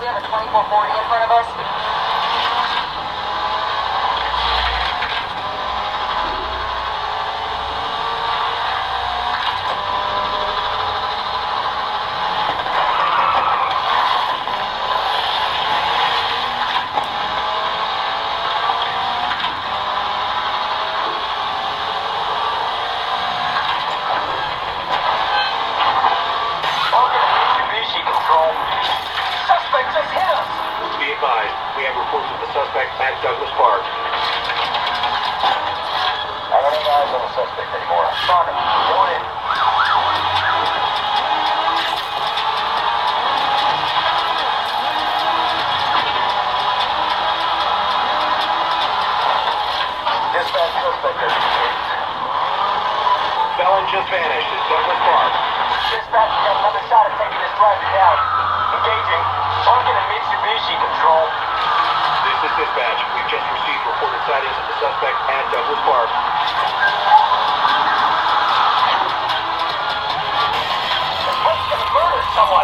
We have a 2440 in front of us. We have reports of the suspect at Douglas Park. I don't have eyes on the suspect anymore. Soccer, going in. Dispatch suspect has escaped. Felon just vanished at Douglas Park. Dispatch, we got another shot at taking this driver down. Engaging. Target and Mitsubishi control. This is dispatch. We've just received reported sightings of the suspect at Douglas Park. This place gonna murder someone.